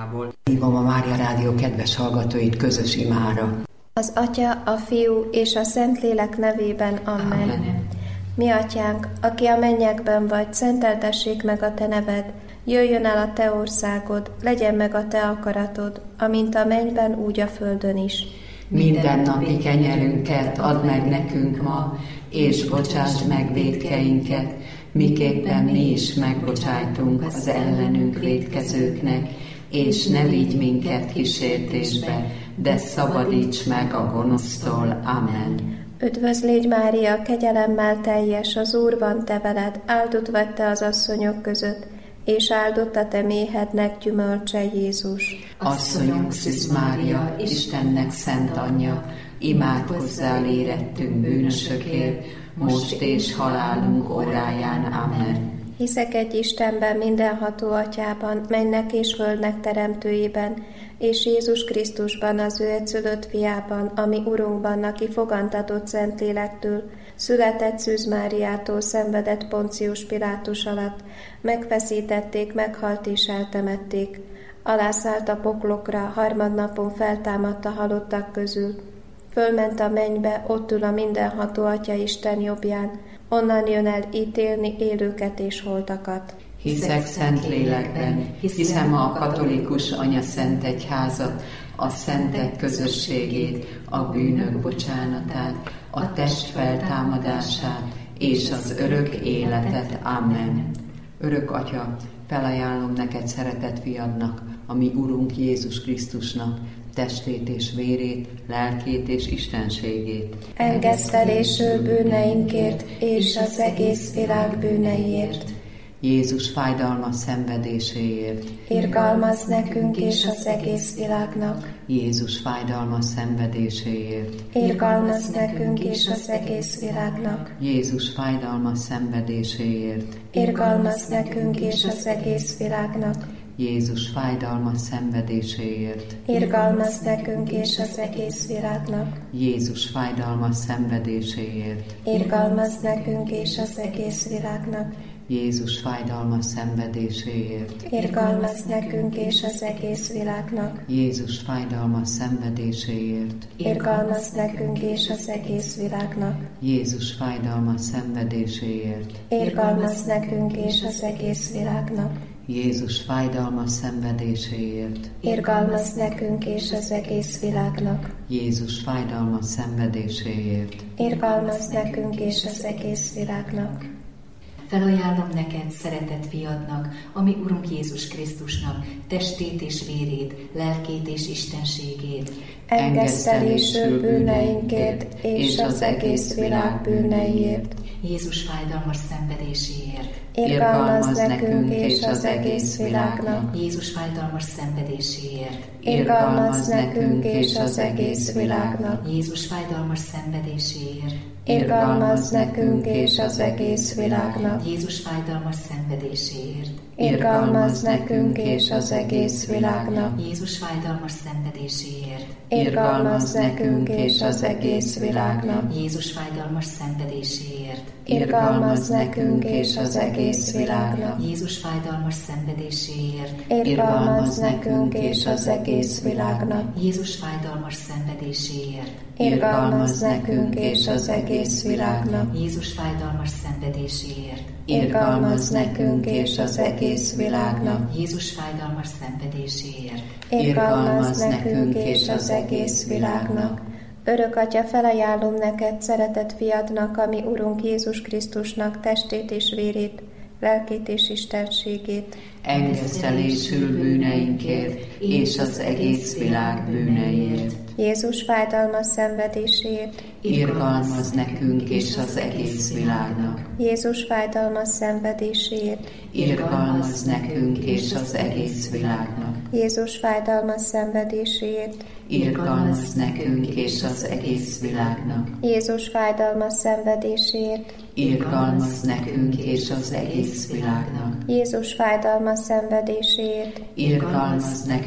Máriából. Hívom a Mária Rádió kedves hallgatóit közös imára. Az Atya, a Fiú és a Szentlélek nevében. Amen. Amen. Mi Atyánk, aki a mennyekben vagy, szenteltessék meg a Te neved, jöjjön el a Te országod, legyen meg a Te akaratod, amint a mennyben, úgy a földön is. Mindennapi kenyerünket add meg nekünk ma, és bocsásd meg vétkeinket, miképpen mi is megbocsájtunk az ellenünk vétkezőknek, és ne vigy minket kísértésbe, de szabadíts meg a gonosztól. Amen. Üdvözl légy Mária, kegyelemmel teljes, az Úr van te veled, áldott vagy te az asszonyok között, és áldott a te méhednek gyümölcse, Jézus. Asszonyunk Szűz Mária, Istennek szent anyja, imádkozzál érettünk bűnösökért, most és halálunk óráján. Amen. Hiszek egy Istenben, mindenható Atyában, mennek és földnek teremtőjében, és Jézus Krisztusban, az ő egyszülött fiában, ami Urunkban, aki fogantatott Szentlélektől, született Szűz Máriától, szenvedett Poncius Pilátus alatt, megfeszítették, meghalt és eltemették. Alászállt a poklokra, harmadnapon feltámadt a halottak közül. Fölment a mennybe, ott ül a mindenható Atya Isten jobbján, onnan jön el ítélni élőket és holtakat. Hiszek Szentlélekben, hiszem a katolikus anyaszentegyházat, a szentek közösségét, a bűnök bocsánatát, a test feltámadását és az örök életet. Amen. Örök Atya, felajánlom neked szeretett fiadnak, a mi Urunk Jézus Krisztusnak, testét és vérét, lelkét és istenségét. Engesztelésül bűneinkért és az egész világ bűneiért. Jézus fájdalmas szenvedéséért. Irgalmazz nekünk és az egész világnak. Jézus fájdalmas szenvedéséért. Irgalmazz nekünk és az egész világnak. Jézus fájdalmas szenvedéséért. Irgalmazz nekünk és az egész világnak. Jézus fájdalmas szenvedéséért. Irgalmazz nekünk és az egész világnak. Jézus fájdalmas szenvedéséért. Irgalmazz nekünk és az egész világnak. Jézus fájdalmas szenvedéséért. Irgalmazz nekünk és az egész világnak. Jézus fájdalmas szenvedéséért. Irgalmazz nekünk és az egész világnak. Jézus fájdalmas szenvedéséért. Irgalmazz nekünk és az egész világnak. Jézus fájdalmas szenvedéséért. Irgalmazz nekünk és az egész világnak. Jézus fájdalmas szenvedéséért. Irgalmazz nekünk és az egész világnak. Felajánlom neked, szeretett fiadnak, ami Urunk Jézus Krisztusnak, testét és vérét, lelkét és istenségét. Engesztelésül bűneinkért és az egész világ bűneiért. Jézus fájdalmas szenvedéséért. Irgalmazz nekünk és az egész világnak. Jézus fájdalmas szenvedéséért. Irgalmazz nekünk és az egész világnak. Jézus fájdalmas szenvedéséért. Irgalmazz nekünk és az egész világnak. Jézus fájdalmas szenvedéséért. Irgalmazz nekünk és az egész világnak. Jézus fájdalmas szenvedéséért. Irgalmazz nekünk és az egész világnak. Jézus fájdalmas szenvedéséért. Irgalmazz nekünk és az egész világnak. Jézus fájdalmas szenvedéséért. Irgalmazz nekünk és az egész világnak. Jézus fájdalmas szenvedéséért. Irgalmazz nekünk és az egész világnak. Jézus fájdalmas szenvedéséért. Irgalmazz nekünk és az egész világnak. Jézus fájdalmas szenvedéséért. Irgalmazz nekünk és az egész világnak. Örök Atya, felajánlom neked, szeretett fiadnak, ami Urunk Jézus Krisztusnak, testét és vérét, lelkét és istenségét. Engesztelésül bűneinkért és az egész világ bűneiért. Jézus fájdalmas szenvedéséért. Irgalmazz nekünk és az egész világnak. Jézus fájdalmas szenvedéséért. Irgalmazz nekünk és az egész világnak. Jézus fájdalmas szenvedéséért. Irgalmazz nekünk és az egész világnak. Jézus fájdalmas szenvedéséért. Irgalmazz nekünk és az egész világnak. Jézus fájdalmas szenvedéséért. Irgalmazz nekünk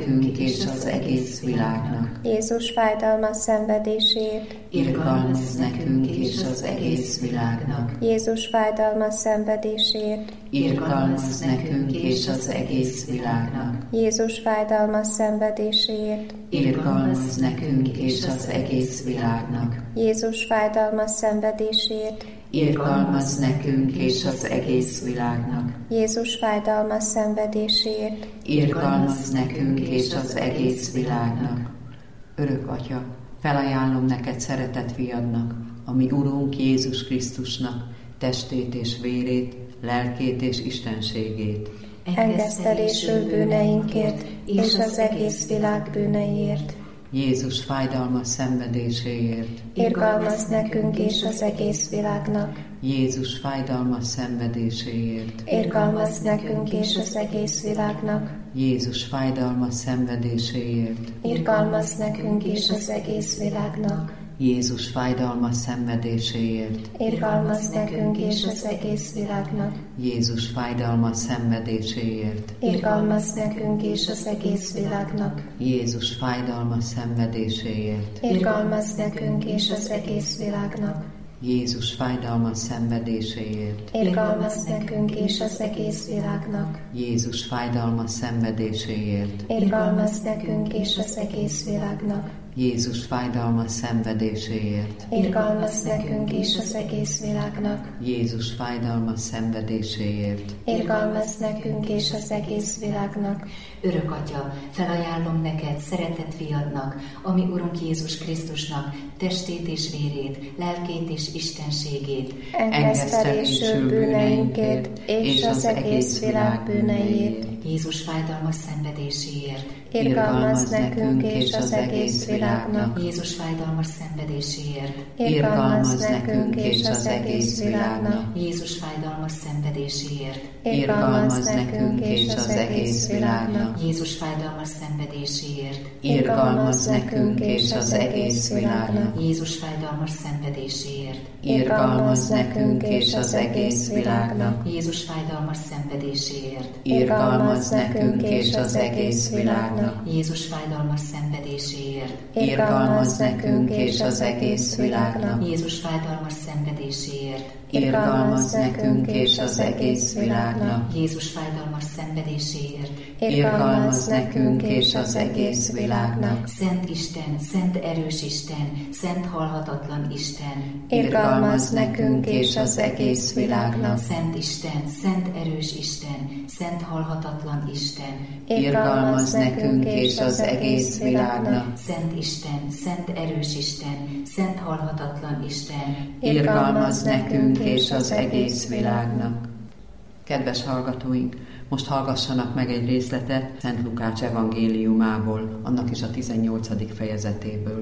nekünk és az egész világnak. Jézus fájdalmas szenvedéséért, Irgalmazz nekünk és az egész világnak. Jézus fájdalmas szenvedéséért, Irgalmazz nekünk és az egész világnak. Jézus fájdalmas szenvedéséért, Irgalmazz nekünk és az egész világnak. Jézus fájdalmas szenvedéséért, Irgalmazz nekünk és az egész világnak. Jézus fájdalmas szenvedéséért, Irgalmazz nekünk és az egész világnak. Örök Atya, felajánlom neked szeretett fiadnak, a mi Urunk Jézus Krisztusnak, testét és vérét, lelkét és istenségét. engesztelésül bűneinkért és az egész világ bűneiért. Jézus fájdalmas szenvedéséért. Irgalmazz nekünk és az egész világnak. Jézus fájdalmas szenvedéséért. Irgalmazz nekünk és az egész világnak. Jézus fájdalmas szenvedéséért. Irgalmazz nekünk és az egész világnak. Jézus fájdalmas szenvedéséért. Irgalmazz nekünk és az egész világnak. Jézus fájdalmas szenvedéséért. Irgalmazz nekünk és az egész világnak. Jézus fájdalmas szenvedéséért. Irgalmazz nekünk és az egész világnak. Jézus fájdalmas szenvedéséért. Irgalmazz nekünk és az egész világnak. Jézus fájdalmas szenvedéséért. Irgalmazz nekünk és az egész világnak. Jézus fájdalmas szenvedéséért. Irgalmazz nekünk és az egész világnak. Jézus fájdalmas szenvedéséért. Irgalmazz nekünk és az egész világnak. Örök Atya, felajánlom neked szeretett fiadnak, ami Urunk Jézus Krisztusnak testét és vérét, lelkét és istenségét, Engesztelésül bűneinkért és az egész világ bűneiért. Jézus fájdalmas szenvedéséért, Irgalmazz nekünk és az egész világnak. Jézus fájdalmas szenvedéséért, Irgalmazz nekünk és az egész világnak. Jézus fájdalmas szenvedéséért, Irgalmazz nekünk és az egész világnak. Jézus fájdalmas szenvedéséért, Irgalmazz nekünk és az egész világnak. Jézus fájdalmas szenvedéséért, Irgalmazz nekünk és az egész világnak. Jézus fájdalmas szenvedéséért, Irgalmazz nekünk és az egész világnak. Jézus fájdalmas szenvedéséért, Irgalmazz nekünk és az egész világnak. Jézus fájdalmas szenvedéséért, Irgalmazz nekünk és az egész világnak. Jézus fájdalmas szenvedéséért, Irgalmazz nekünk és az egész világnak. Szent Isten, szent erős Isten, szent halhatatlan Isten, Irgalmazz nekünk és az egész világnak. Szent Isten, szent erős Isten, szent halhatatlan Isten, Irgalmazz nekünk és az egész világnak. Szent Isten, szent erős Isten, szent halhatatlan Isten, Irgalmazz nekünk és az egész világnak. Kedves hallgatóink, most hallgassanak meg egy részletet Szent Lukács evangéliumából, annak is a 18. fejezetéből.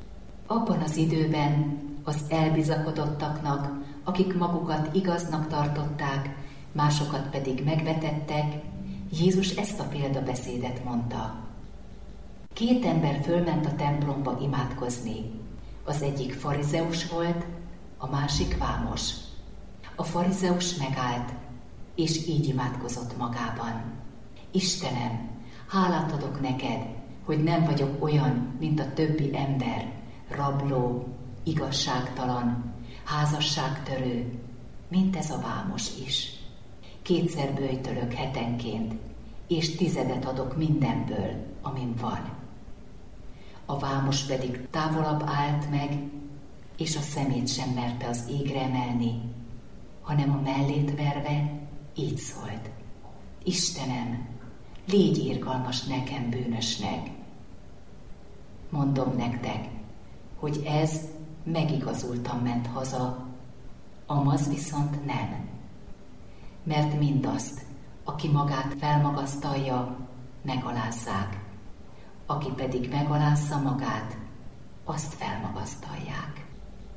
Abban az időben az elbizakodottaknak, akik magukat igaznak tartották, másokat pedig megvetettek, Jézus ezt a példabeszédet mondta. 2 ember fölment a templomba imádkozni. Az egyik farizeus volt, a másik vámos. A farizeus megállt, és így imádkozott magában. Istenem, hálát adok neked, hogy nem vagyok olyan, mint a többi ember, rabló, igazságtalan, házasságtörő, mint ez a vámos is. 2-szer böjtölök hetenként, és 10 adok mindenből, amin van. A vámos pedig távolabb állt meg, és a szemét sem merte az égre emelni, hanem a mellét verve így szólt. Istenem, légy irgalmas nekem bűnösnek. Mondom nektek, hogy ez megigazultan ment haza, amaz viszont nem. Mert mindazt, aki magát felmagasztalja, megalázzák, aki pedig megalázza magát, azt felmagasztalják.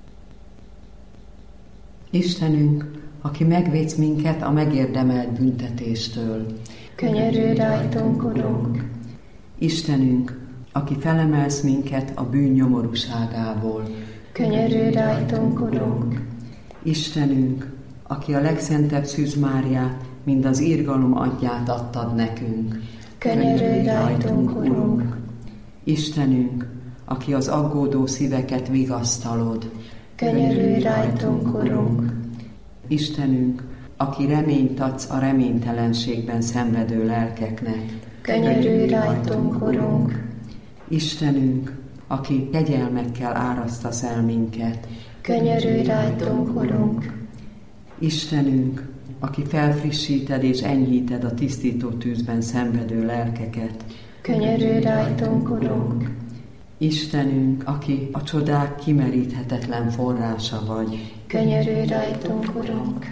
Istenünk, aki megvédsz minket a megérdemelt büntetéstől. Könyörülj rajtunk, Urunk! Istenünk, aki felemelsz minket a bűn nyomorúságából. Könyörülj rajtunk, Urunk! Istenünk, aki a legszentebb Szűz Máriát, mind az irgalom atyját adtad nekünk. könyörülj rajtunk, Urunk! Istenünk, aki az aggódó szíveket vigasztalod, Könyörülj rajtunk, Urunk! Istenünk, aki reményt adsz a reménytelenségben szenvedő lelkeknek, Könyörülj rajtunk, Urunk! Istenünk, aki kegyelmekkel árasztasz el minket, Könyörülj rajtunk, Urunk! Istenünk, aki felfrissíted és enyhíted a tisztító tűzben szenvedő lelkeket, Könyörülj rajtunk, Urunk! Istenünk, aki a csodák kimeríthetetlen forrása vagy, Könyörülj rajtunk, Urunk!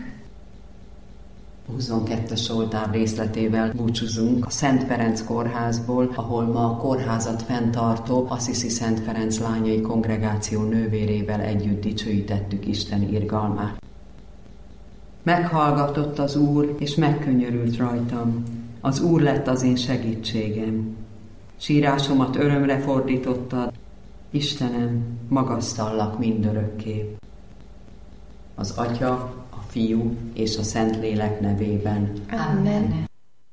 22-es oltár részletével búcsúzunk a Szent Ferenc kórházból, ahol ma a kórházat fenntartó Assisi Szent Ferenc lányai kongregáció nővérével együtt dicsőítettük Isten irgalmát. Meghallgatott az Úr, és megkönyörült rajtam. Az Úr lett az én segítségem. Sírásomat örömre fordítottad, Istenem, magasztallak mindörökké. Az Atya, a Fiú és a Szentlélek nevében. Amen.